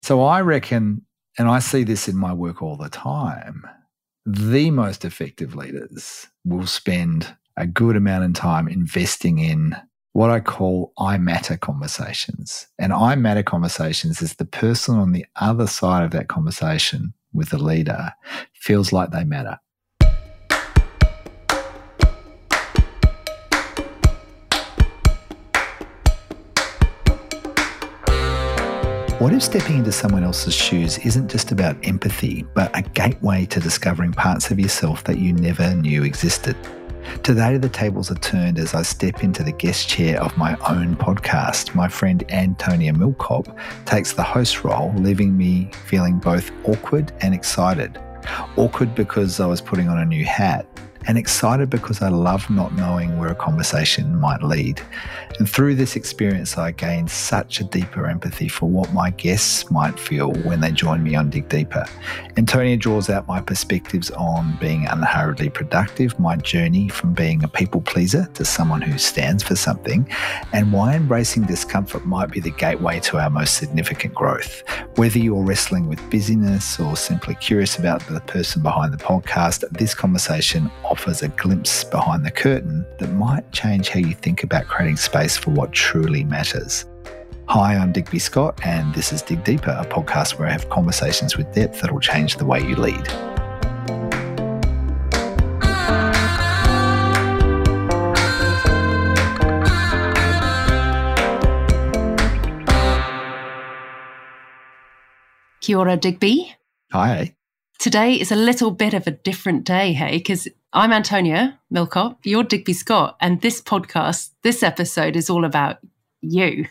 So I reckon, and I see this in my work all the time, the most effective leaders will spend a good amount of time investing in what I call I matter conversations. And I matter conversations is the person on the other side of that conversation with the leader feels like they matter. What if stepping into someone else's shoes isn't just about empathy, but a gateway to discovering parts of yourself that you never knew existed? Today, the tables are turned as I step into the guest chair of my own podcast. My friend Antonia Millcop takes the host role, leaving me feeling both awkward and excited. Awkward because I was putting on a new hat, and excited because I love not knowing where a conversation might lead. And through this experience, I gained such a deeper empathy for what my guests might feel when they join me on Dig Deeper. Antonia draws out my perspectives on being unhurriedly productive, my journey from being a people pleaser to someone who stands for something, and why embracing discomfort might be the gateway to our most significant growth. Whether you're wrestling with busyness or simply curious about the person behind the podcast, this conversation offers a glimpse behind the curtain that might change how you think about creating space for what truly matters. Hi, I'm Digby Scott, and this is Dig Deeper, a podcast where I have conversations with depth that will change the way you lead. Kia ora, Digby. Hi. Today is a little bit of a different day, hey, because I'm Antonia Millcop, you're Digby Scott, and this podcast, this episode is all about you.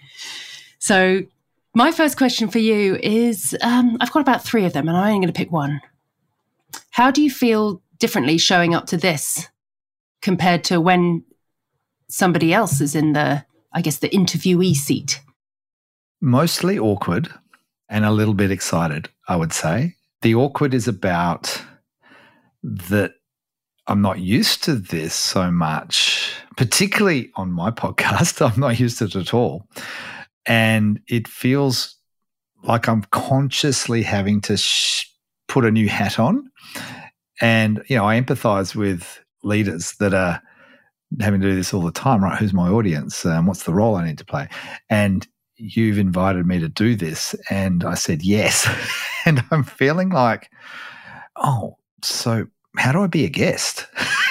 So my first question for you is, I've got about 3 of them, and I'm only going to pick one. How do you feel differently showing up to this compared to when somebody else is in the interviewee seat? Mostly awkward and a little bit excited, I would say. The awkward is about that I'm not used to this so much, particularly on my podcast. I'm not used to it at all. And it feels like I'm consciously having to put a new hat on. And, I empathize with leaders that are having to do this all the time, right? Who's my audience? What's the role I need to play? And you've invited me to do this. And I said yes. And I'm feeling like, so how do I be a guest?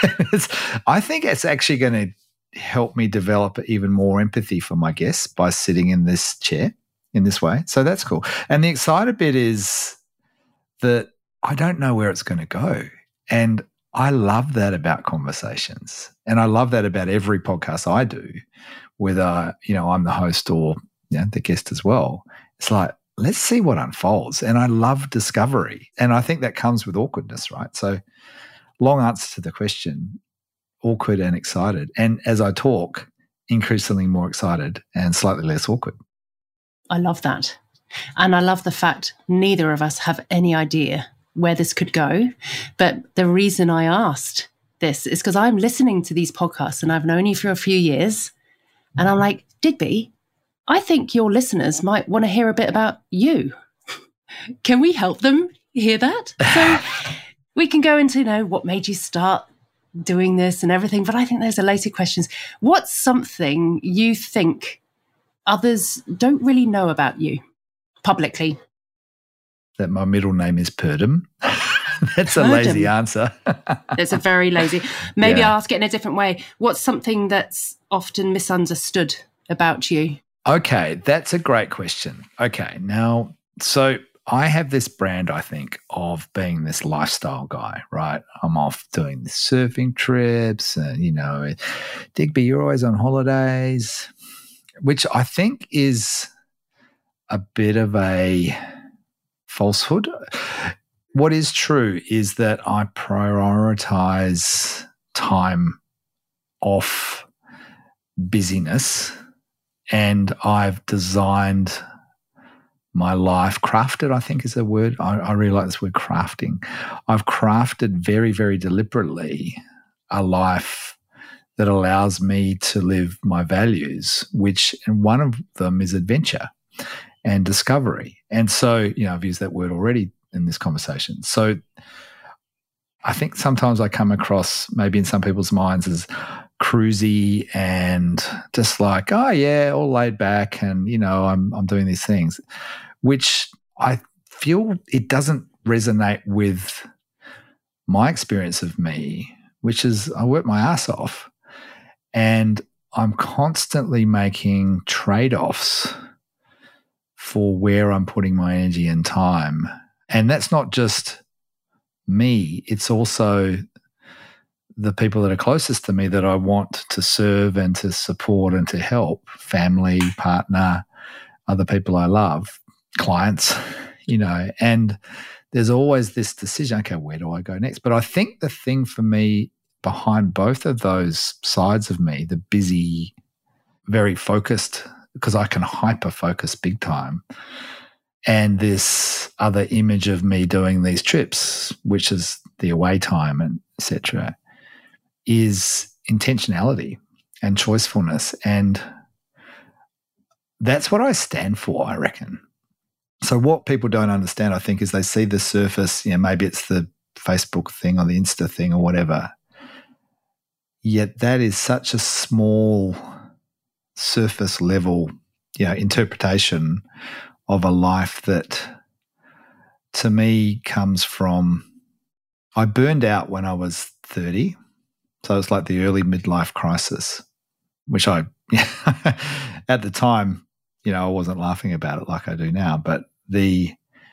I think it's actually going to help me develop even more empathy for my guests by sitting in this chair in this way. So that's cool. And the excited bit is that I don't know where it's going to go. And I love that about conversations. And I love that about every podcast I do, whether, I'm the host or the guest as well. It's like, let's see what unfolds. And I love discovery. And I think that comes with awkwardness, right? So long answer to the question, awkward and excited. And as I talk, increasingly more excited and slightly less awkward. I love that. And I love the fact neither of us have any idea where this could go. But the reason I asked this is because I'm listening to these podcasts and I've known you for a few years. And I'm like, Digby, I think your listeners might want to hear a bit about you. Can we help them hear that? So we can go into, what made you start doing this and everything, but I think those are later questions. What's something you think others don't really know about you publicly? That my middle name is Purdom. That's a lazy answer. It's a very lazy. Maybe I'll ask it in a different way. What's something that's often misunderstood about you? Okay, that's a great question. Okay, now, so I have this brand, I think, of being this lifestyle guy, right? I'm off doing the surfing trips and, Digby, you're always on holidays, which I think is a bit of a falsehood. What is true is that I prioritize time off busyness. And I've designed my life, crafted, I think is a word. I really like this word, crafting. I've crafted very, very deliberately a life that allows me to live my values, and one of them is adventure. and discovery. And so, I've used that word already in this conversation. So I think sometimes I come across maybe in some people's minds as cruisy and just like, oh yeah, all laid back and, I'm doing these things, which I feel it doesn't resonate with my experience of me, which is I work my ass off and I'm constantly making trade-offs for where I'm putting my energy and time. And that's not just me, it's also the people that are closest to me that I want to serve and to support and to help, family, partner, other people I love, clients, and there's always this decision, okay, where do I go next? But I think the thing for me behind both of those sides of me, the busy, very focused, because I can hyper-focus big time, and this other image of me doing these trips, which is the away time and etc., is intentionality and choicefulness. And that's what I stand for, I reckon. So what people don't understand, I think, is they see the surface, maybe it's the Facebook thing or the Insta thing or whatever. Yet that is such a small surface level, interpretation of a life that to me comes from, I burned out when I was 30. So it's like the early midlife crisis, which I, at the time, I wasn't laughing about it like I do now, but the,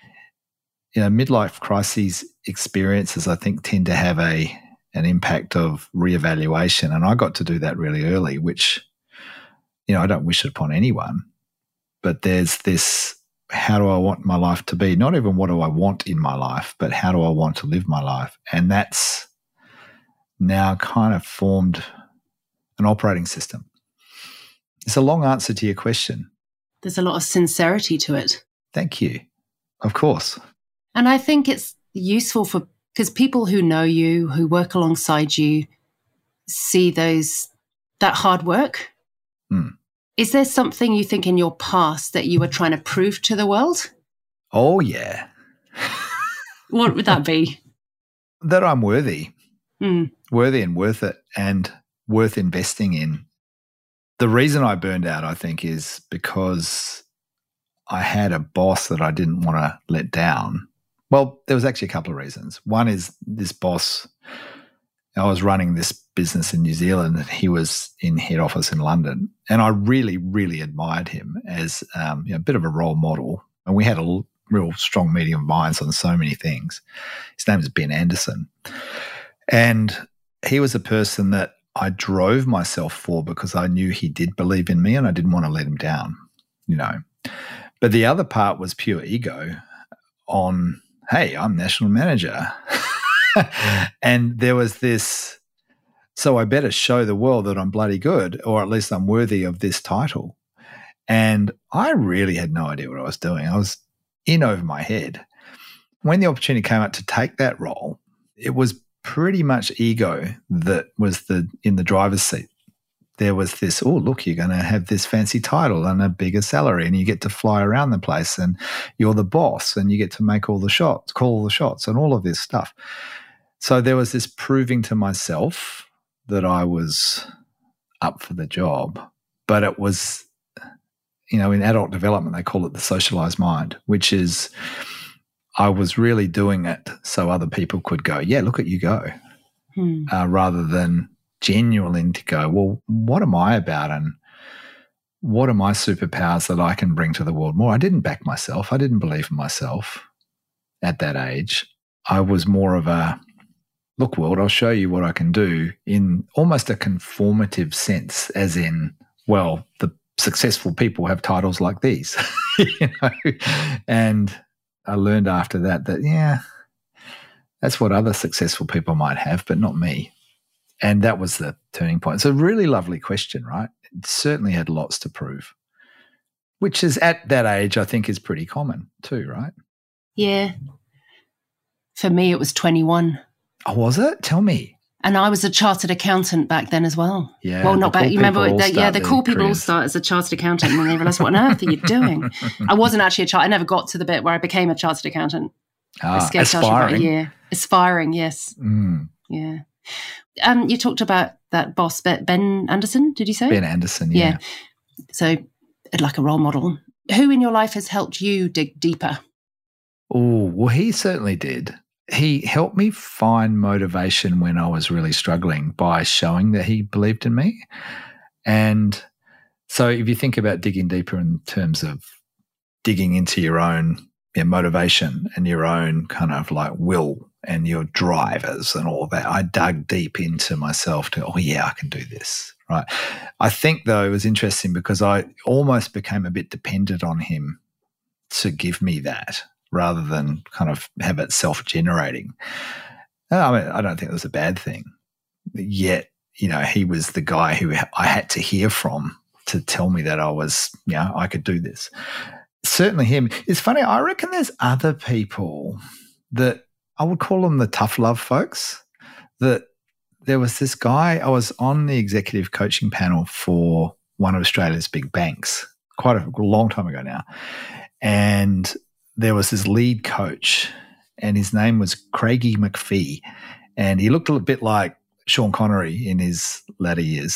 midlife crises experiences, I think, tend to have an impact of reevaluation. And I got to do that really early, which, I don't wish it upon anyone, but there's this, how do I want my life to be? Not even what do I want in my life, but how do I want to live my life? And that's now kind of formed an operating system. It's a long answer to your question. There's a lot of sincerity to it. Thank you. Of course. And I think it's useful because people who know you, who work alongside you, see that hard work. Mm. Is there something you think in your past that you were trying to prove to the world? Oh, yeah. What would that be? That I'm worthy. Worthy and worth it and worth investing in. The reason I burned out, I think, is because I had a boss that I didn't want to let down. Well, there was actually a couple of reasons. One is this boss, I was running this business in New Zealand and he was in head office in London. And I really, really admired him as a bit of a role model. And we had a real strong meeting of minds on so many things. His name is Ben Anderson. And he was a person that I drove myself for because I knew he did believe in me and I didn't want to let him down, But the other part was pure ego on, hey, I'm national manager. And there was this, so I better show the world that I'm bloody good, or at least I'm worthy of this title. And I really had no idea what I was doing. I was in over my head. When the opportunity came up to take that role, it was pretty much ego that was in the driver's seat. There was this, oh, look, you're going to have this fancy title and a bigger salary and you get to fly around the place and you're the boss and you get to make all the shots, call all the shots and all of this stuff. So there was this proving to myself that I was up for the job, but it was, in adult development, they call it the socialized mind, which is I was really doing it so other people could go, yeah, look at you go, rather than genuinely to go, well, what am I about and what are my superpowers that I can bring to the world more? I didn't back myself. I didn't believe in myself at that age. I was more of a, look, world, I'll show you what I can do in almost a conformative sense, as in, well, the successful people have titles like these, and I learned after that, yeah, that's what other successful people might have, but not me. And that was the turning point. It's a really lovely question, right? It certainly had lots to prove, which is at that age, I think is pretty common too, right? Yeah. For me, it was 21. Oh, was it? Tell me. And I was a chartered accountant back then as well. Yeah. Well, not back. You remember? The cool people all careers. start as a chartered accountant, and then they realise, what on earth are you doing? I wasn't actually a chartered. I never got to the bit where I became a chartered accountant. I escaped chartered for about a year. Aspiring, yes. Yeah. You talked about that boss, Ben Anderson. Did you say Ben Anderson? Yeah. So, like a role model. Who in your life has helped you dig deeper? Oh, well, he certainly did. He helped me find motivation when I was really struggling by showing that he believed in me. And so if you think about digging deeper in terms of digging into your own motivation and your own kind of like will and your drivers and all that, I dug deep into myself to, oh, yeah, I can do this, right? I think, though, it was interesting because I almost became a bit dependent on him to give me that, rather than kind of have it self-generating. I mean, I don't think it was a bad thing. Yet, he was the guy who I had to hear from to tell me that I could do this. Certainly him. It's funny, I reckon there's other people that I would call them the tough love folks. That there was this guy, I was on the executive coaching panel for one of Australia's big banks quite a long time ago now. And there was this lead coach, and his name was Craigie McPhee, and he looked a little bit like Sean Connery in his latter years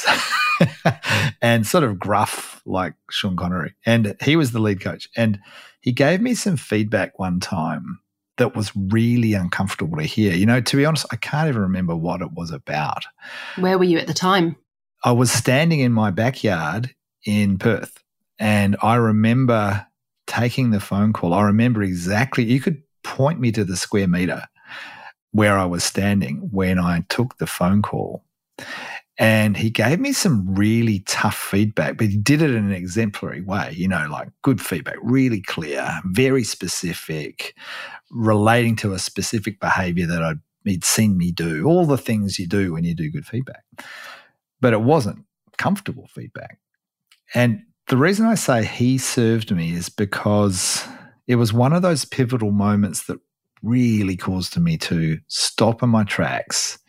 and sort of gruff like Sean Connery. And he was the lead coach. And he gave me some feedback one time that was really uncomfortable to hear. To be honest, I can't even remember what it was about. Where were you at the time? I was standing in my backyard in Perth, and I remember taking the phone call. I remember exactly, you could point me to the square meter where I was standing when I took the phone call. And he gave me some really tough feedback, but he did it in an exemplary way, like good feedback, really clear, very specific, relating to a specific behavior that he'd seen me do, all the things you do when you do good feedback. But it wasn't comfortable feedback. And the reason I say he served me is because it was one of those pivotal moments that really caused me to stop in my tracks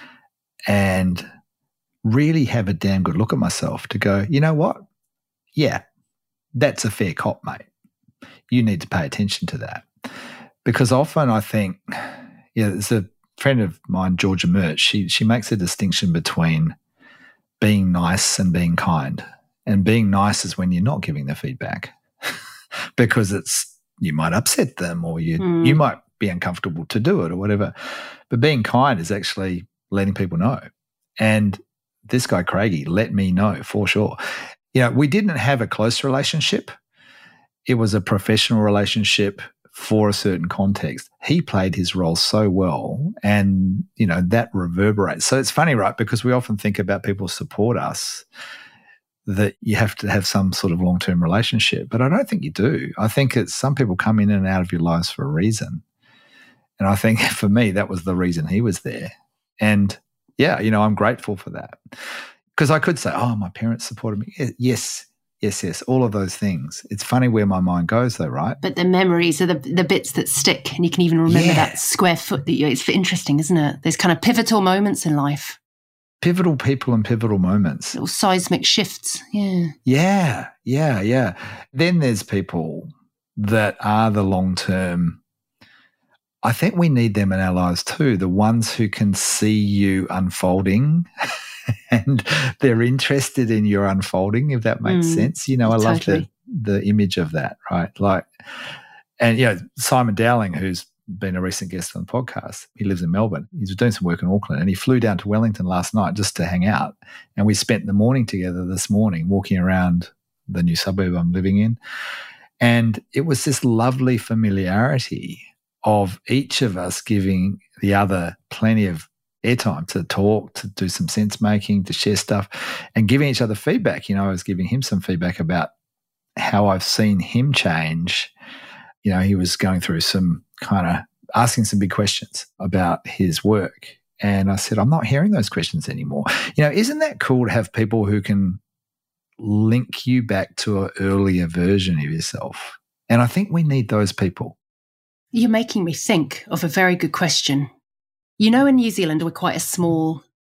and really have a damn good look at myself to go, you know what? Yeah, that's a fair cop, mate. You need to pay attention to that. Because often I think, there's a friend of mine, Georgia Murch, she makes a distinction between being nice and being kind. And being nice is when you're not giving the feedback because you might upset them or you might be uncomfortable to do it or whatever. But being kind is actually letting people know. And this guy, Craigie, let me know for sure. We didn't have a close relationship. It was a professional relationship for a certain context. He played his role so well, and, that reverberates. So it's funny, right? Because we often think about people support us, that you have to have some sort of long-term relationship. But I don't think you do. I think it's some people come in and out of your lives for a reason. And I think for me, that was the reason he was there. And yeah, I'm grateful for that. Because I could say, oh, my parents supported me. Yes, all of those things. It's funny where my mind goes though, right? But the memories are the bits that stick, and you can even remember that square foot it's interesting, isn't it? There's kind of pivotal moments in life. Pivotal people and pivotal moments. Little seismic shifts, Yeah. Then there's people that are the long-term. I think we need them in our lives too, the ones who can see you unfolding and they're interested in your unfolding, if that makes sense. I love the image of that, right? Simon Dowling, who's been a recent guest on the podcast, he lives in Melbourne. He's doing some work in Auckland, and he flew down to Wellington last night just to hang out. And we spent the morning together this morning walking around the new suburb I'm living in. And it was this lovely familiarity of each of us giving the other plenty of airtime to talk, to do some sense making, to share stuff, and giving each other feedback. I was giving him some feedback about how I've seen him change. He was going through some kind of asking some big questions about his work. And I said, I'm not hearing those questions anymore. Isn't that cool to have people who can link you back to an earlier version of yourself? And I think we need those people. You're making me think of a very good question. In New Zealand, we're quite a small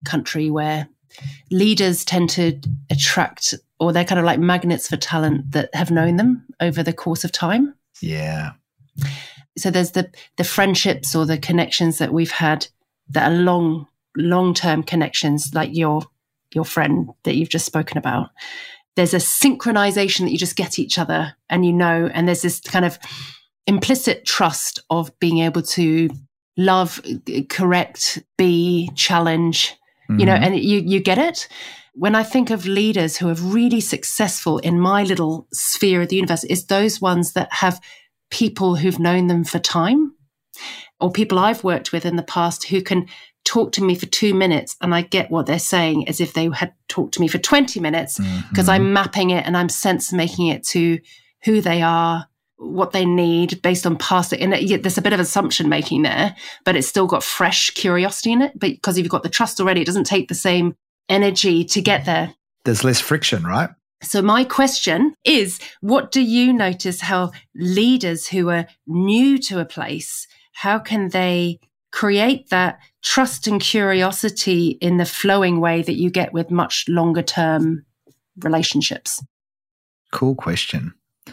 country where leaders tend to attract, or they're kind of like magnets for talent that have known them over the course of time. Yeah. So there's the friendships or the connections that we've had that are long-term connections, like your friend that you've just spoken about. There's a synchronization that you just get each other and and there's this kind of implicit trust of being able to love, correct, be, challenge, and you get it. When I think of leaders who are really successful in my little sphere of the universe, it's those ones that have people who've known them for time, or people I've worked with in the past who can talk to me for 2 minutes and I get what they're saying as if they had talked to me for 20 minutes because I'm mapping it and I'm sense making it to who they are, what they need based on past it. And there's a bit of assumption making there, but it's still got fresh curiosity in it. But because if you've got the trust already, it doesn't take the same energy to get there. There's less friction, right? So my question is, what do you notice how leaders who are new to a place, how can they create that trust and curiosity in the flowing way that you get with much longer term relationships? Cool question.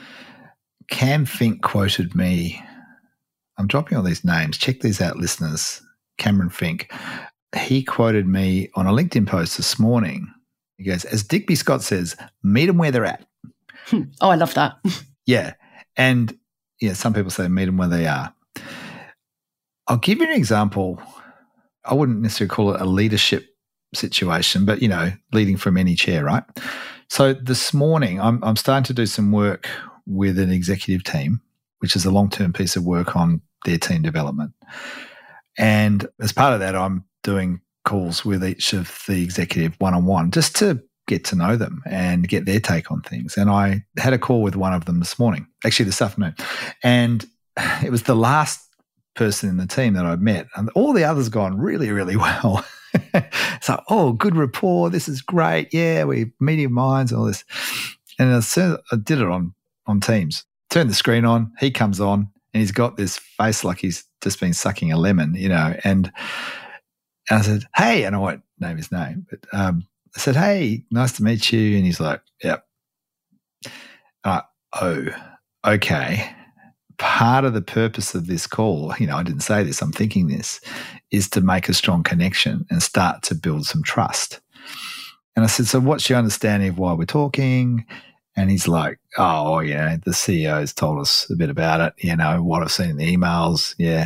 Cam Fink quoted me. I'm dropping all these names. Check these out, listeners. Cameron Fink. He quoted me on a LinkedIn post this morning. He goes, as Digby Scott says, meet them where they're at. Oh, I love that. Yeah. And some people say meet them where they are. I'll give you an example. I wouldn't necessarily call it a leadership situation, but, leading from any chair, right? So this morning, I'm starting to do some work with an executive team, which is a long-term piece of work on their team development. And as part of that, I'm doing calls with each of the executive one-on-one just to get to know them and get their take on things. And I had a call with one of them this afternoon. And it was the last person in the team that I'd met. And all the others gone really, really well. So, good rapport. This is great. Yeah, we meeting minds and all this. And I did it on Teams. Turned the screen on. He comes on and he's got this face like he's just been sucking a lemon, And I said, hey, and I won't name his name, but I said, hey, nice to meet you. And he's like, yep. Oh, okay. Part of the purpose of this call, I didn't say this, I'm thinking this, is to make a strong connection and start to build some trust. And I said, so what's your understanding of why we're talking? And he's like, the CEO's told us a bit about it, what I've seen in the emails. Yeah.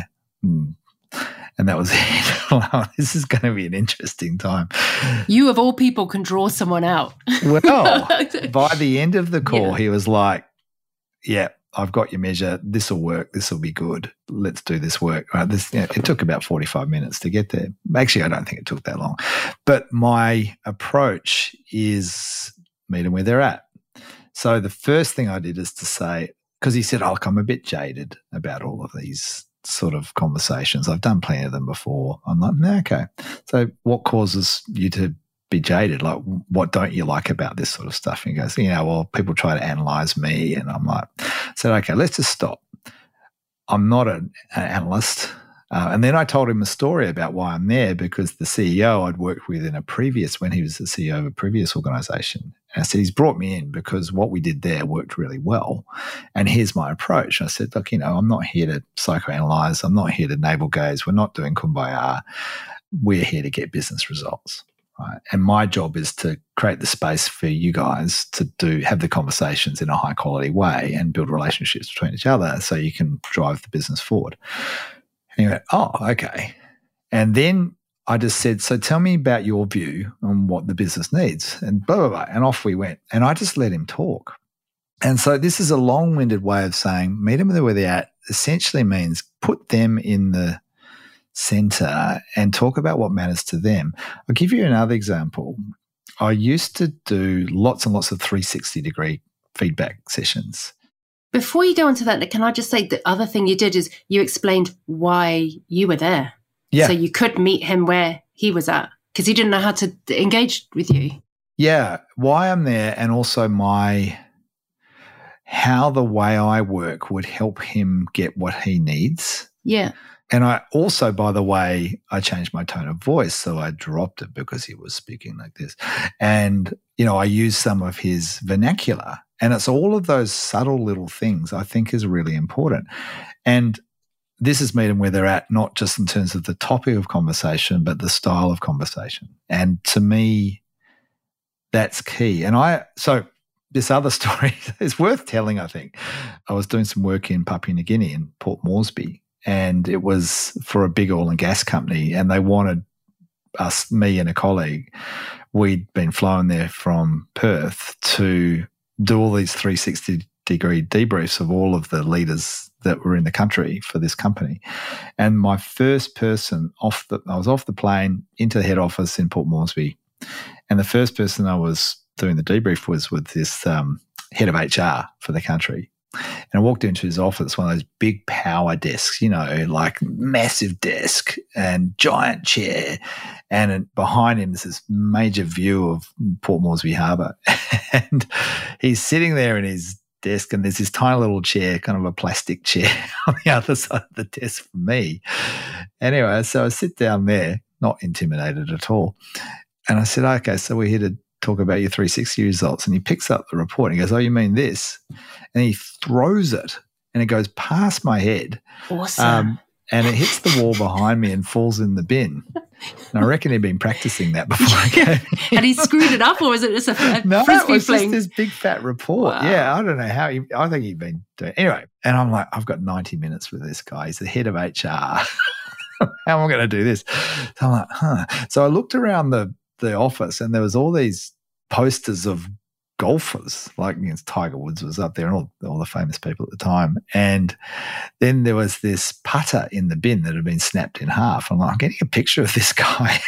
And that was it. This is going to be an interesting time. You, of all people, can draw someone out. Well, by the end of the call, He was like, yeah, I've got your measure. This will work. This will be good. Let's do this work. It took about 45 minutes to get there. Actually, I don't think it took that long. But my approach is meet them where they're at. So the first thing I did is to say, because he said, I'm a bit jaded about all of these sort of conversations. I've done plenty of them before. I'm like, no, okay. So what causes you to be jaded? Like, what don't you like about this sort of stuff? And he goes, people try to analyze me. And I'm like, I said, okay, let's just stop. I'm not an analyst. And then I told him a story about why I'm there, because the CEO I'd worked with when he was the CEO of a previous organization. And I said, he's brought me in because what we did there worked really well. And here's my approach. I said, look, I'm not here to psychoanalyze. I'm not here to navel gaze. We're not doing kumbaya. We're here to get business results. Right. And my job is to create the space for you guys to have the conversations in a high quality way and build relationships between each other so you can drive the business forward. And he went, oh, okay. And then I just said, so tell me about your view on what the business needs, and blah, blah, blah. And off we went. And I just let him talk. And so this is a long-winded way of saying meet them where they're at essentially means put them in the center and talk about what matters to them. I'll give you another example. I used to do lots and lots of 360-degree feedback sessions. Before you go on to that, can I just say the other thing you did is you explained why you were there. Yeah. So you could meet him where he was at because he didn't know how to engage with you. Yeah, why I'm there, and also how the way I work would help him get what he needs. Yeah. And I also, by the way, I changed my tone of voice. So I dropped it because he was speaking like this. And, I used some of his vernacular. And it's all of those subtle little things I think is really important. And this is meeting where they're at, not just in terms of the topic of conversation, but the style of conversation. And to me, that's key. And so this other story is worth telling, I think. I was doing some work in Papua New Guinea in Port Moresby, and it was for a big oil and gas company, and they wanted us, me and a colleague, we'd been flown there from Perth to do all these 360-degree debriefs of all of the leaders that were in the country for this company. And my first person I was off the plane into the head office in Port Moresby, and the first person I was doing the debrief was with this head of HR for the country. And I walked into his office, one of those big power desks, like massive desk and giant chair. And behind him is this major view of Port Moresby Harbour. And he's sitting there in his desk, and there's this tiny little chair, kind of a plastic chair on the other side of the desk for me. Anyway, so I sit down there, not intimidated at all. And I said, okay, so we're here to talk about your 360 results. And he picks up the report and he goes, oh, you mean this? And he throws it, and it goes past my head. Awesome. And it hits the wall behind me and falls in the bin. And I reckon he'd been practicing that before I came in. Had he screwed it up, or was it just a no, frisbee it was fling? just this big fat report. Wow. Yeah, I don't know how. I think he'd been doing it. Anyway, and I'm like, I've got 90 minutes with this guy. He's the head of HR. How am I going to do this? So I'm like, So I looked around the office, and there was all these posters of golfers, like Tiger Woods was up there, and all the famous people at the time. And then there was this putter in the bin that had been snapped in half. I'm like, I'm getting a picture of this guy.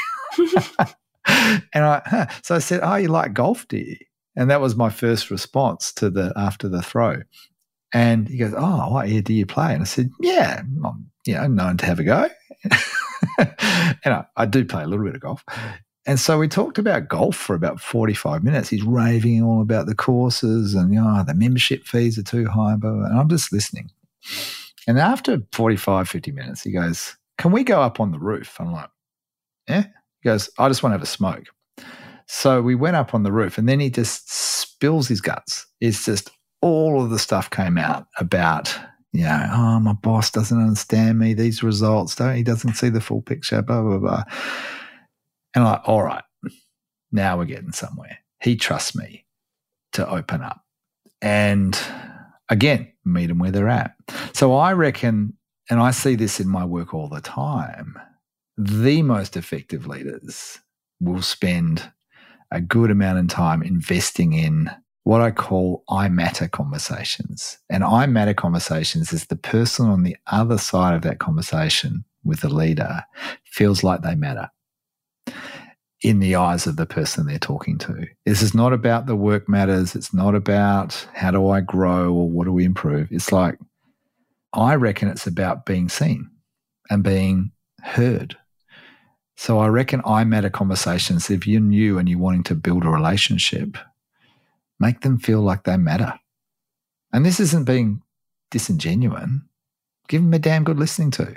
And so I said, oh, you like golf, do you? And that was my first response to after the throw. And he goes, oh, what year do you play? And I said, yeah, I'm known to have a go. And I do play a little bit of golf. And so we talked about golf for about 45 minutes. He's raving all about the courses and, the membership fees are too high, blah, blah, and I'm just listening. And after 45, 50 minutes, he goes, can we go up on the roof? I'm like, yeah. He goes, I just want to have a smoke. So we went up on the roof, and then he just spills his guts. It's just all of the stuff came out about, my boss doesn't understand me, these results, he doesn't see the full picture, blah, blah, blah. And I'm like, all right, now we're getting somewhere. He trusts me to open up. And again, meet them where they're at. So I reckon, and I see this in my work all the time, the most effective leaders will spend a good amount of time investing in what I call I matter conversations. And I matter conversations is the person on the other side of that conversation with the leader feels like they matter in the eyes of the person they're talking to. This is not about the work matters. It's not about how do I grow or what do we improve. It's like, I reckon it's about being seen and being heard. So I reckon I matter conversations, if you're new and you're wanting to build a relationship, make them feel like they matter. And this isn't being disingenuous. Give them a damn good listening to,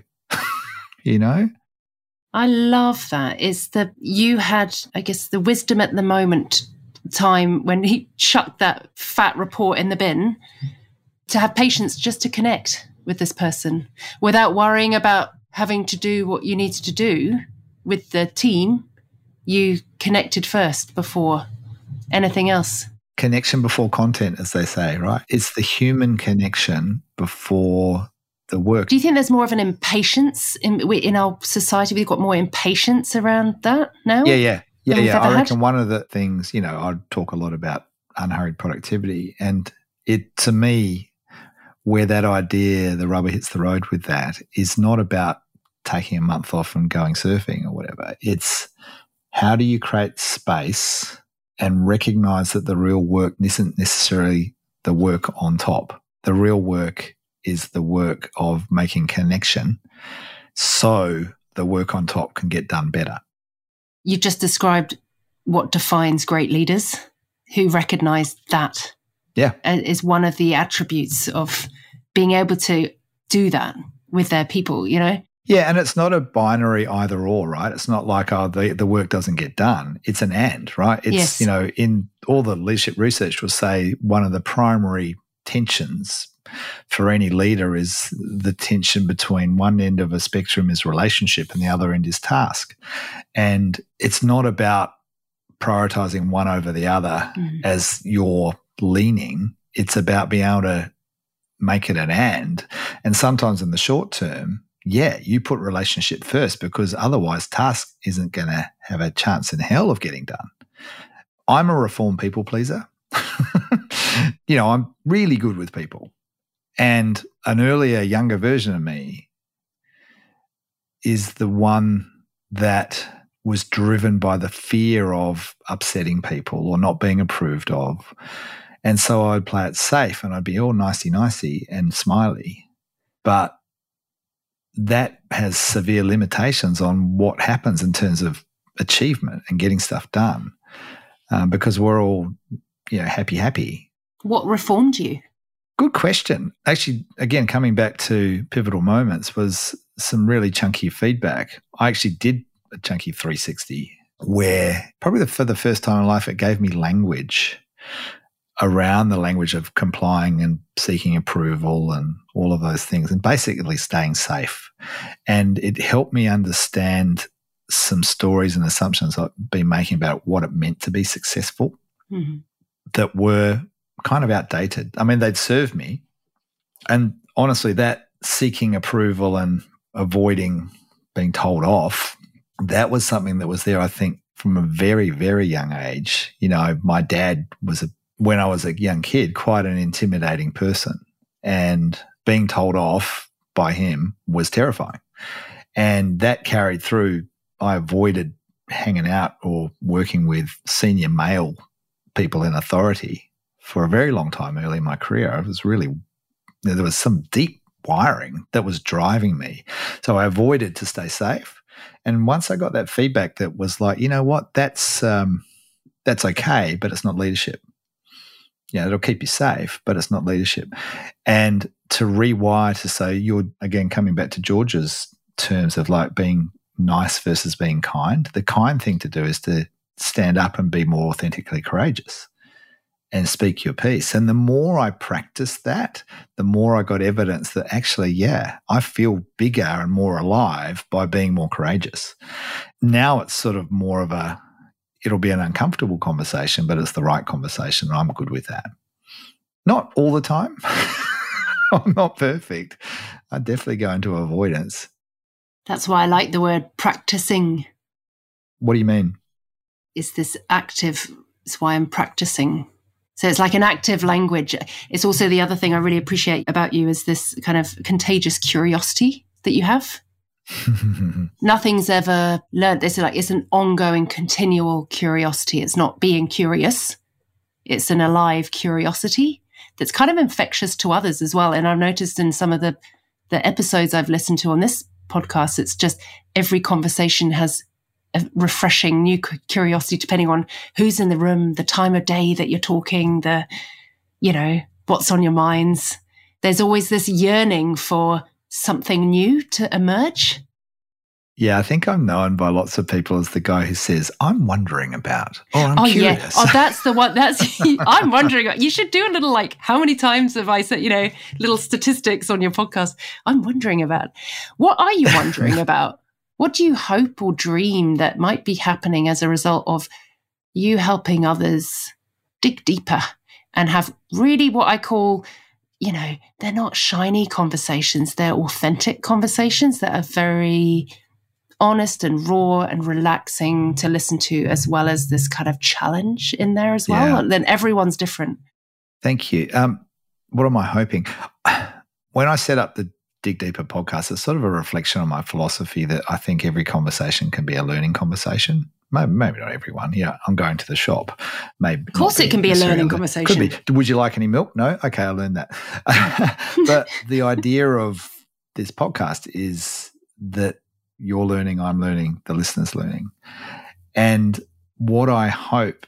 I love that. It's you had, I guess, the wisdom at the moment time when he chucked that fat report in the bin to have patience just to connect with this person without worrying about having to do what you needed to do with the team. You connected first before anything else. Connection before content, as they say, right? It's the human connection before the work. Do you think there's more of an impatience in our society? We've got more impatience around that now? Yeah. I reckon one of the things, I talk a lot about unhurried productivity, and it, to me, where that idea, the rubber hits the road with that, is not about taking a month off and going surfing or whatever. It's how do you create space and recognize that the real work isn't necessarily the work on top. The real work is the work of making connection so the work on top can get done better. You've just described what defines great leaders who recognize that. Yeah. Is one of the attributes of being able to do that with their people, Yeah, and it's not a binary either or, right? It's not like, the work doesn't get done. It's an and, right? It's, Yes. In all the leadership research will say one of the primary tensions for any leader is the tension between one end of a spectrum is relationship and the other end is task. And it's not about prioritizing one over the other as your leaning. It's about being able to make it an and sometimes in the short term, you put relationship first because otherwise task isn't going to have a chance in hell of getting done. I'm a reformed people pleaser. I'm really good with people. And an earlier, younger version of me is the one that was driven by the fear of upsetting people or not being approved of. And so I'd play it safe and I'd be all nicey and smiley. But that has severe limitations on what happens in terms of achievement and getting stuff done because we're all, happy. What reformed you? Good question. Actually, again, coming back to pivotal moments was some really chunky feedback. I actually did a chunky 360 where probably for the first time in life it gave me language around the language of complying and seeking approval and all of those things and basically staying safe. And it helped me understand some stories and assumptions I've been making about what it meant to be successful that were kind of outdated. I mean, they'd served me. And honestly, that seeking approval and avoiding being told off, that was something that was there, I think, from a very, very young age. My dad was, when I was a young kid, quite an intimidating person. And being told off by him was terrifying. And that carried through. I avoided hanging out or working with senior male people in authority for a very long time early in my career. There was some deep wiring that was driving me. So I avoided to stay safe. And once I got that feedback that was like, you know what, that's okay, but it's not leadership. It'll keep you safe, but it's not leadership. And to rewire to say, you're, again, coming back to George's terms of like being nice versus being kind, the kind thing to do is to stand up and be more authentically courageous and speak your piece. And the more I practiced that, the more I got evidence that actually, I feel bigger and more alive by being more courageous. Now it's sort of more of it'll be an uncomfortable conversation, but it's the right conversation. And I'm good with that. Not all the time. I'm not perfect. I definitely go into avoidance. That's why I like the word practicing. What do you mean? It's this active, it's why I'm practicing. So it's like an active language. It's also the other thing I really appreciate about you is this kind of contagious curiosity that you have. Nothing's ever learned. It's an ongoing, continual curiosity. It's not being curious. It's an alive curiosity that's kind of infectious to others as well. And I've noticed in some of the episodes I've listened to on this podcast, it's just every conversation has a refreshing new curiosity depending on who's in the room, the time of day that you're talking, what's on your minds. There's always this yearning for something new to emerge. Yeah, I think I'm known by lots of people as the guy who says, I'm wondering about, or I'm curious. Yeah. Oh, that's the one. I'm wondering. You should do a little how many times have I said, little statistics on your podcast. I'm wondering about. What are you wondering about? What do you hope or dream that might be happening as a result of you helping others dig deeper and have really what I call, they're not shiny conversations. They're authentic conversations that are very honest and raw and relaxing to listen to, as well as this kind of challenge in there as well. Yeah. Then everyone's different. Thank you. What am I hoping? When I set up the Dig Deeper podcast, it's sort of a reflection on my philosophy that I think every conversation can be a learning conversation. Maybe not everyone. I'm going to the shop. Maybe of course it can be a learning conversation. Could be. Would you like any milk? No? Okay, I learned that. But the idea of this podcast is that you're learning, I'm learning, the listener's learning. And what I hope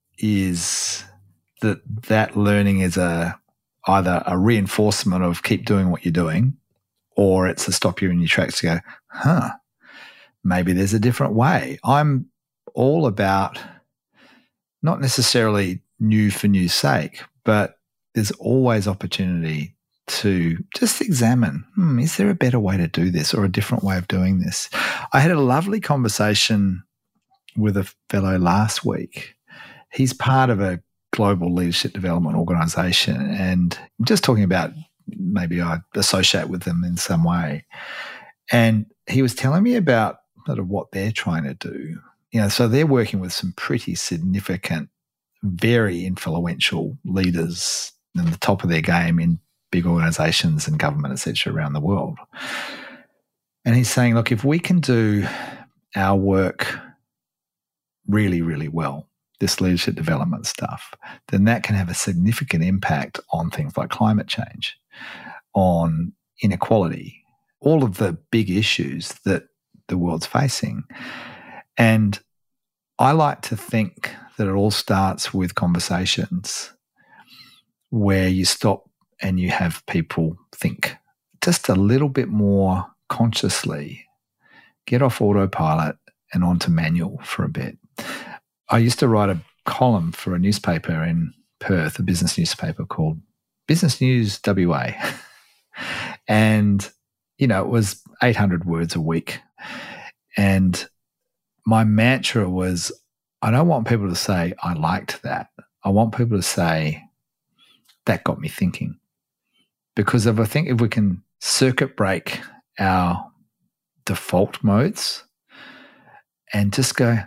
is that learning is either a reinforcement of keep doing what you're doing, or it's a stop you in your tracks to go, maybe there's a different way. I'm all about not necessarily new for new's sake, but there's always opportunity to just examine, is there a better way to do this or a different way of doing this? I had a lovely conversation with a fellow last week. He's part of a global leadership development organization, and I'm just talking about maybe I associate with them in some way. And he was telling me about sort of what they're trying to do. So they're working with some pretty significant, very influential leaders in the top of their game in big organizations and government, et cetera, around the world. And he's saying, look, if we can do our work really, really well, this leadership development stuff, then that can have a significant impact on things like climate change, on inequality, all of the big issues that the world's facing. And I like to think that it all starts with conversations where you stop and you have people think just a little bit more consciously, get off autopilot and onto manual for a bit. I used to write a column for a newspaper in Perth, a business newspaper called Business News WA. And, it was 800 words a week. And my mantra was, I don't want people to say, I liked that. I want people to say, that got me thinking. Because if we can circuit break our default modes and just go,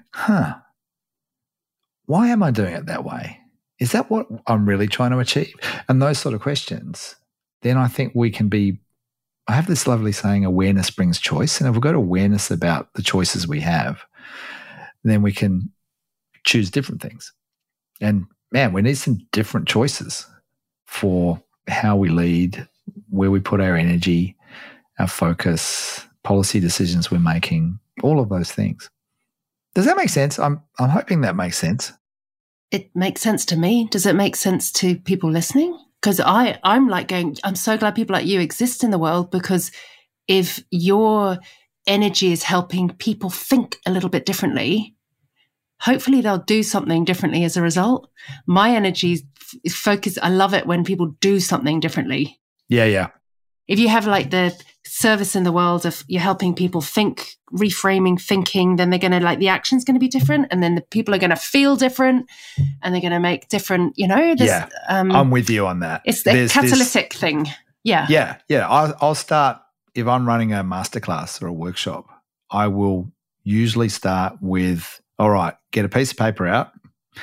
why am I doing it that way? Is that what I'm really trying to achieve? And those sort of questions, then I think we can I have this lovely saying, awareness brings choice. And if we've got awareness about the choices we have, then we can choose different things. And man, we need some different choices for how we lead, where we put our energy, our focus, policy decisions we're making, all of those things. Does that make sense? I'm hoping that makes sense. It makes sense to me. Does it make sense to people listening? Because I'm like going, I'm so glad people like you exist in the world, because if your energy is helping people think a little bit differently, hopefully they'll do something differently as a result. My energy is focused. I love it when people do something differently. Yeah. If you have like the service in the world of you're helping people think, reframing thinking, then they're going to the action's going to be different. And then the people are going to feel different and they're going to make different, I'm with you on that. It's the catalytic thing. Yeah. Yeah. I'll start, if I'm running a masterclass or a workshop, I will usually start with, all right, get a piece of paper out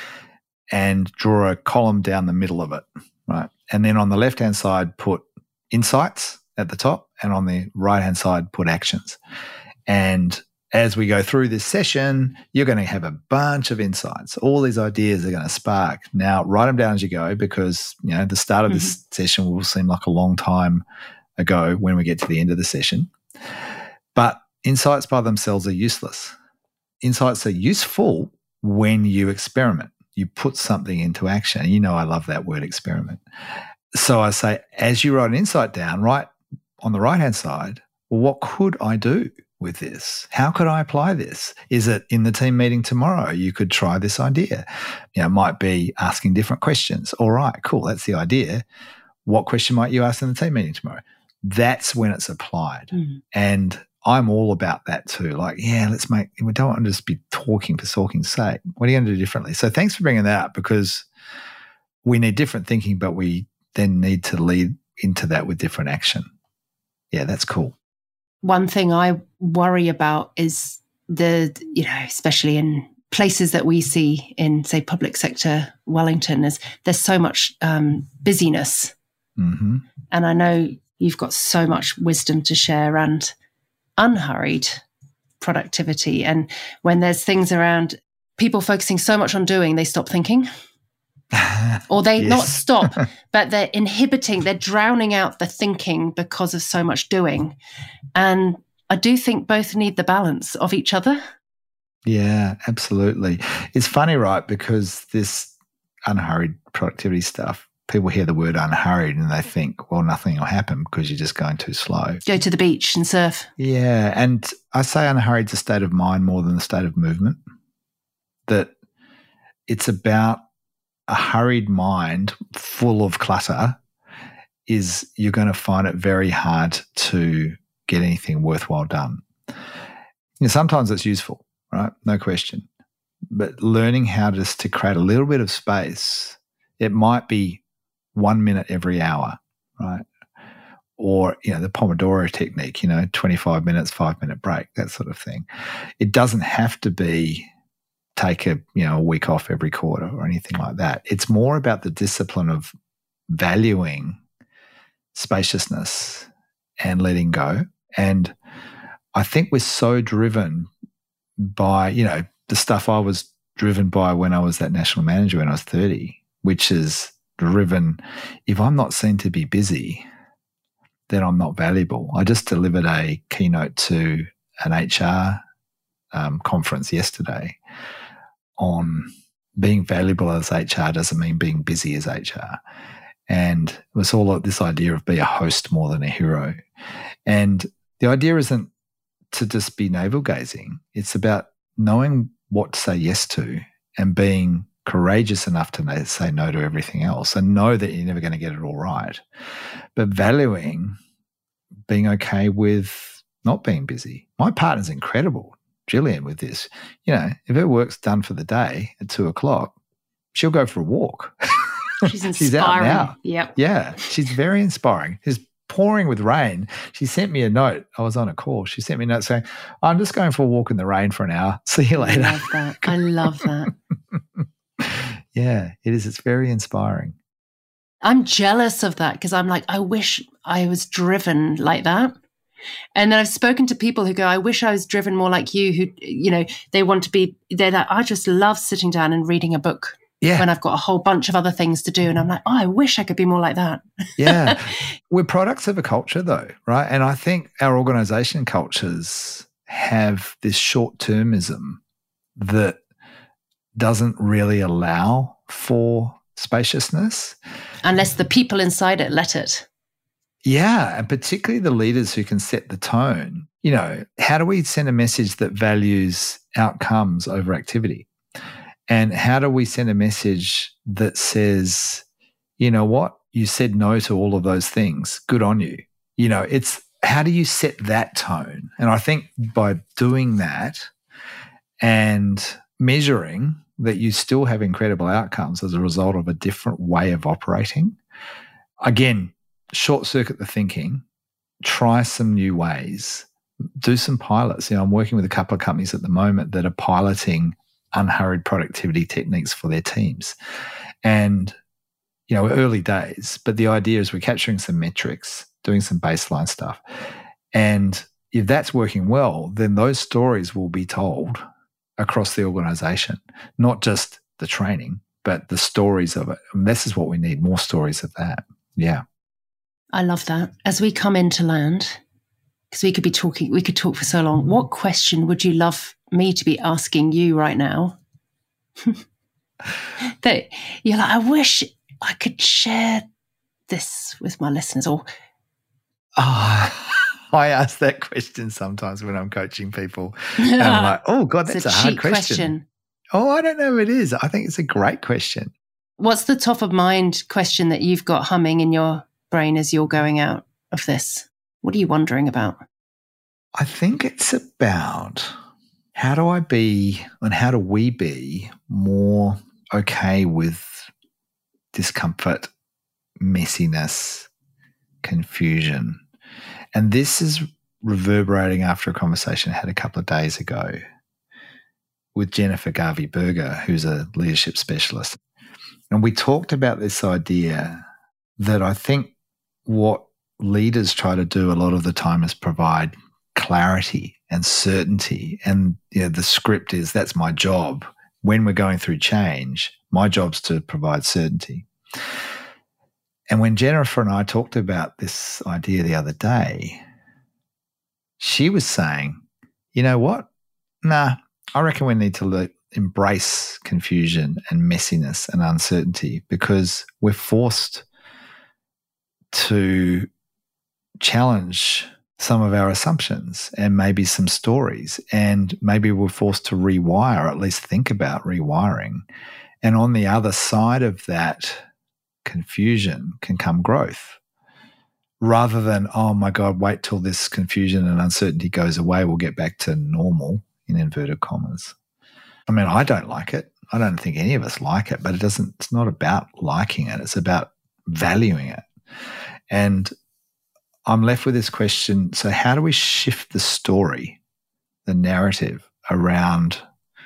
and draw a column down the middle of it, right? And then on the left-hand side, put insights at the top, and on the right-hand side, put actions. And as we go through this session, you're going to have a bunch of insights. All these ideas are going to spark. Now, write them down as you go, because, the start of this session will seem like a long time ago when we get to the end of the session. But insights by themselves are useless. Insights are useful when you experiment. You put something into action. I love that word, experiment. So I say, as you write an insight down, right on the right-hand side, well, what could I do with this? How could I apply this? Is it in the team meeting tomorrow? You could try this idea. It might be asking different questions. All right, cool, that's the idea. What question might you ask in the team meeting tomorrow? That's when it's applied. And I'm all about that too. We don't want to just be talking for talking's sake. What are you going to do differently? So thanks for bringing that up, because we need different thinking, but we then need to lead into that with different action. Yeah, that's cool. One thing I worry about is especially in places that we see in, say, public sector Wellington, is there's so much busyness. And I know you've got so much wisdom to share and unhurried productivity. And when there's things around people focusing so much on doing, they stop thinking. Or they not stop, but they're inhibiting, they're drowning out the thinking because of so much doing. And I do think both need the balance of each other. Yeah, absolutely. It's funny, right? Because this unhurried productivity stuff, people hear the word unhurried and they think, well, nothing will happen because you're just going too slow. Go to the beach and surf. Yeah. And I say unhurried is a state of mind more than a state of movement. That it's about a hurried mind full of clutter is you're going to find it very hard to get anything worthwhile done. Sometimes it's useful, right? No question. But learning how just to create a little bit of space, it might be 1 minute every hour, right? Or, the Pomodoro technique, 25 minutes, 5-minute break, that sort of thing. It doesn't have to be take a week off every quarter or anything like that. It's more about the discipline of valuing spaciousness and letting go. And I think we're so driven by, the stuff I was driven by when I was that national manager when I was 30, which is driven, if I'm not seen to be busy, then I'm not valuable. I just delivered a keynote to an HR conference yesterday on being valuable as HR doesn't mean being busy as HR. And it was all of this idea of be a host more than a hero. And the idea isn't to just be navel gazing. It's about knowing what to say yes to and being courageous enough to say no to everything else and know that you're never going to get it all right. But valuing being okay with not being busy. My partner's incredible, Gillian, with this. If her work's done for the day at 2:00, she'll go for a walk. She's inspiring. She's out now. Yep. Yeah, she's very inspiring. It's pouring with rain. She sent me a note. I was on a call. She sent me a note saying, I'm just going for a walk in the rain for an hour. See you later. I love that. I love that. Yeah, it is. It's very inspiring. I'm jealous of that because I'm like, I wish I was driven like that. And then I've spoken to people who go, I wish I was driven more like you, who, they want to be, they're like, I just love sitting down and reading a book. Yeah. When I've got a whole bunch of other things to do. And I'm like, I wish I could be more like that. Yeah. We're products of a culture though, right? And I think our organisation cultures have this short-termism that doesn't really allow for spaciousness. Unless the people inside it let it. Yeah, and particularly the leaders who can set the tone. How do we send a message that values outcomes over activity? And how do we send a message that says, you know what, you said no to all of those things. Good on you. It's how do you set that tone? And I think by doing that and measuring that you still have incredible outcomes as a result of a different way of operating, again, short circuit the thinking, try some new ways, do some pilots. I'm working with a couple of companies at the moment that are piloting unhurried productivity techniques for their teams. And, early days, but the idea is we're capturing some metrics, doing some baseline stuff. And if that's working well, then those stories will be told across the organization, not just the training, but the stories of it. And this is what we need, more stories of that. Yeah. I love that. As we come into land, because we could talk for so long, what question would you love me to be asking you right now? That you're like, I wish I could share this with my listeners. Or I ask that question sometimes when I'm coaching people. And I'm like, oh God, that's a hard question. Oh, I don't know if it is. I think it's a great question. What's the top of mind question that you've got humming in your brain as you're going out of this? What are you wondering about? I think it's about how do I be and how do we be more okay with discomfort, messiness, confusion. And this is reverberating after a conversation I had a couple of days ago with Jennifer Garvey-Berger, who's a leadership specialist. And we talked about this idea that I think what leaders try to do a lot of the time is provide clarity and certainty. And the script is, that's my job. When we're going through change, my job's to provide certainty. And when Jennifer and I talked about this idea the other day, she was saying, you know what? Nah, I reckon we need to embrace confusion and messiness and uncertainty, because we're forced to challenge some of our assumptions and maybe some stories, and maybe we're forced to rewire, or at least think about rewiring. And on the other side of that confusion can come growth, rather than, oh my God, wait till this confusion and uncertainty goes away, we'll get back to normal, in inverted commas. I mean, I don't like it. I don't think any of us like it, but it's not about liking it. It's about valuing it. And I'm left with this question. So how do we shift the story, the narrative around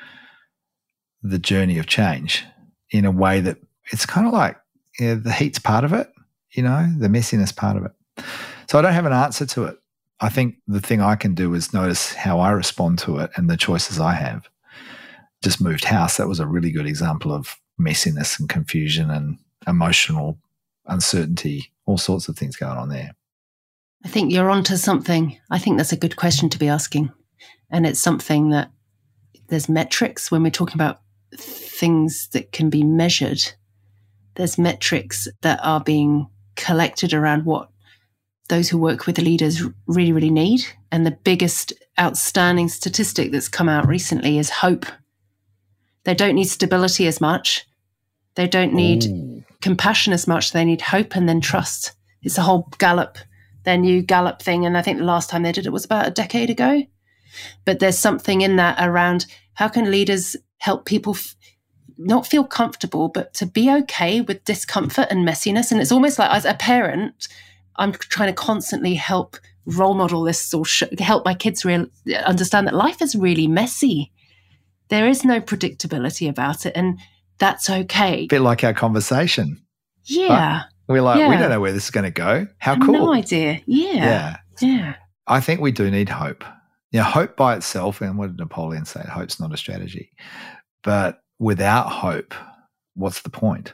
the journey of change in a way that it's kind of like, the heat's part of it, the messiness part of it. So I don't have an answer to it. I think the thing I can do is notice how I respond to it and the choices I have. Just moved house. That was a really good example of messiness and confusion and emotional uncertainty, all sorts of things going on there. I think you're onto something. I think that's a good question to be asking. And it's something that there's metrics when we're talking about things that can be measured. There's metrics that are being collected around what those who work with the leaders really, really need. And the biggest outstanding statistic that's come out recently is hope. They don't need stability as much. They don't need compassion as much. They need hope and then trust. It's a whole Gallup, their new Gallup thing. And I think the last time they did it was about a decade ago. But there's something in that around how can leaders help people not feel comfortable, but to be okay with discomfort and messiness. And it's almost like, as a parent, I'm trying to constantly help role model this, or help my kids understand that life is really messy. There is no predictability about it, and that's okay. A bit like our conversation. Yeah. But we're like, we don't know where this is going to go. How cool. No idea. Yeah. I think we do need hope. Hope by itself, and what did Napoleon say? Hope's not a strategy. But without hope, what's the point?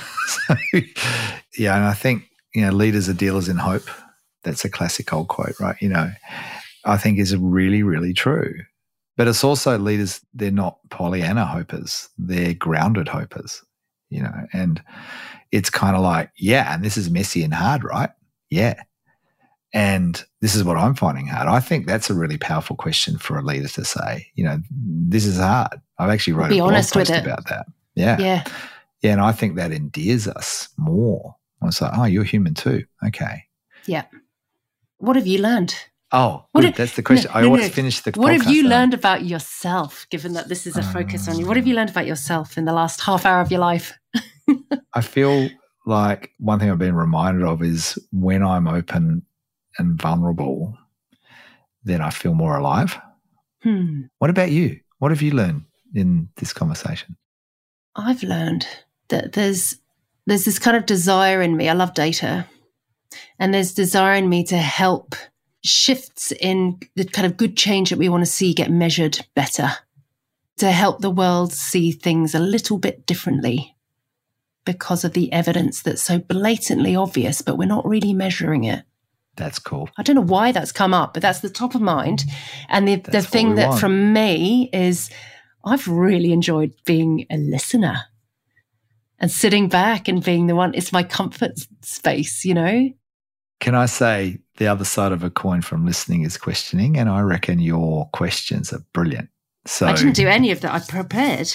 And I think, leaders are dealers in hope. That's a classic old quote, right? I think is really, really true. But it's also leaders, they're not Pollyanna hopers. They're grounded hopers, and it's kind of like, and this is messy and hard, right? Yeah. And this is what I'm finding hard. I think that's a really powerful question for a leader to say, this is hard. I've actually wrote a blog post about that. Yeah. And I think that endears us more. I was like, oh, you're human too. Okay. Yeah. What have you learned? Oh, good. That's the question. I always finish the podcast. What have you learned about yourself, given that this is a focus on you? What have you learned about yourself in the last half hour of your life? I feel like one thing I've been reminded of is when I'm open and vulnerable, then I feel more alive. What about you? What have you learned in this conversation? I've learned that there's this kind of desire in me. I love data. And there's desire in me to help shifts in the kind of good change that we want to see get measured better, to help the world see things a little bit differently because of the evidence that's so blatantly obvious, but we're not really measuring it. That's cool. I don't know why that's come up, but that's the top of mind. And the thing that from me is I've really enjoyed being a listener and sitting back and being the one. It's my comfort space, Can I say the other side of a coin from listening is questioning, and I reckon your questions are brilliant. So I didn't do any of that. I prepared.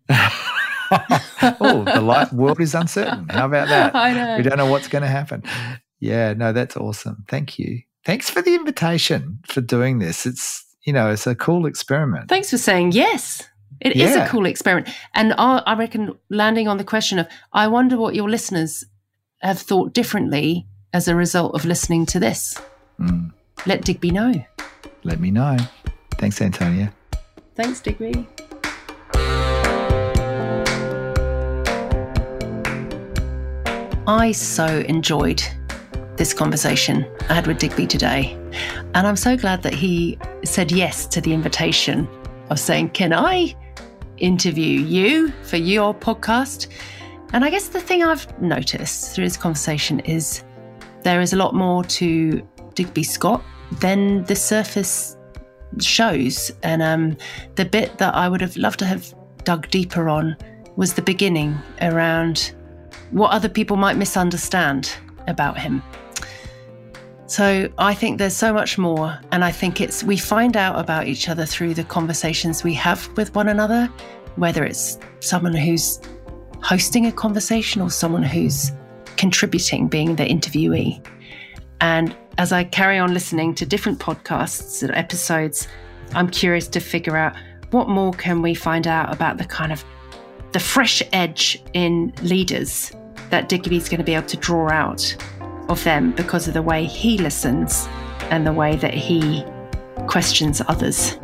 The world is uncertain. How about that? I know. We don't know what's going to happen. Yeah, no, that's awesome. Thank you. Thanks for the invitation for doing this. It's, it's a cool experiment. Thanks for saying yes. It is a cool experiment. And I reckon landing on the question of, I wonder what your listeners have thought differently as a result of listening to this. Let Digby know. Let me know. Thanks, Antonia. Thanks, Digby. I so enjoyed this conversation I had with Digby today. And I'm so glad that he said yes to the invitation of saying, can I interview you for your podcast? And I guess the thing I've noticed through this conversation is there is a lot more to Digby Scott than the surface shows. And the bit that I would have loved to have dug deeper on was the beginning around what other people might misunderstand about him. So I think there's so much more, and I think we find out about each other through the conversations we have with one another, whether it's someone who's hosting a conversation or someone who's contributing, being the interviewee. And as I carry on listening to different podcasts and episodes, I'm curious to figure out what more can we find out about the kind of the fresh edge in leaders that Digby's going to be able to draw out of them because of the way he listens and the way that he questions others.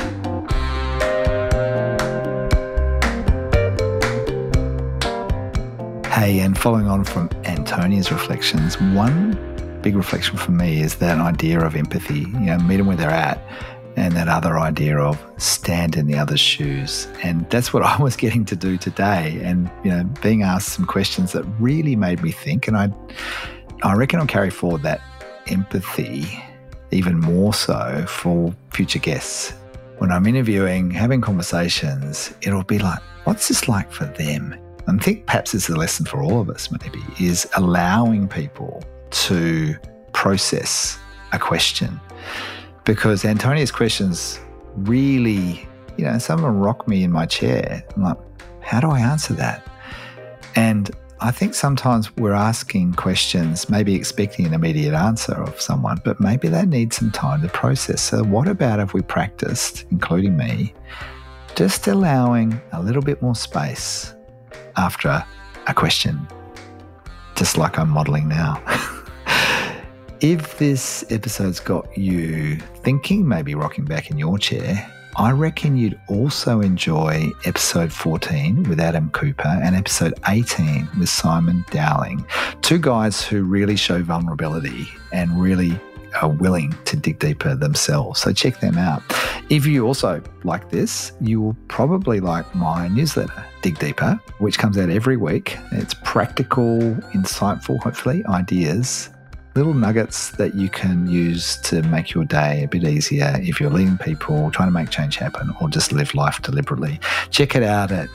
Hey, and following on from Antonia's reflections, one big reflection for me is that idea of empathy, meet them where they're at, and that other idea of stand in the other's shoes. And that's what I was getting to do today, and being asked some questions that really made me think. And I reckon I'll carry forward that empathy even more so for future guests. When I'm interviewing, having conversations, it'll be like, what's this like for them? And I think perhaps it's a lesson for all of us maybe, is allowing people to process a question. Because Antonia's questions really, some of them rock me in my chair. I'm like, how do I answer that? And I think sometimes we're asking questions, maybe expecting an immediate answer of someone, but maybe they need some time to process. So what about if we practiced, including me, just allowing a little bit more space after a question, just like I'm modelling now. If this episode's got you thinking, maybe rocking back in your chair, I reckon you'd also enjoy episode 14 with Adam Cooper and episode 18 with Simon Dowling, two guys who really show vulnerability and really are willing to dig deeper themselves. So check them out. If you also like this, you will probably like my newsletter, Dig Deeper, which comes out every week. It's practical, insightful, hopefully, ideas, little nuggets that you can use to make your day a bit easier if you're leading people, trying to make change happen, or just live life deliberately. Check it out at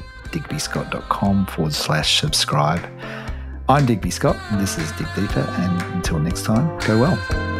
digbyscott.com/subscribe. I'm Digby Scott, and this is Dig Deeper, and until next time, go well.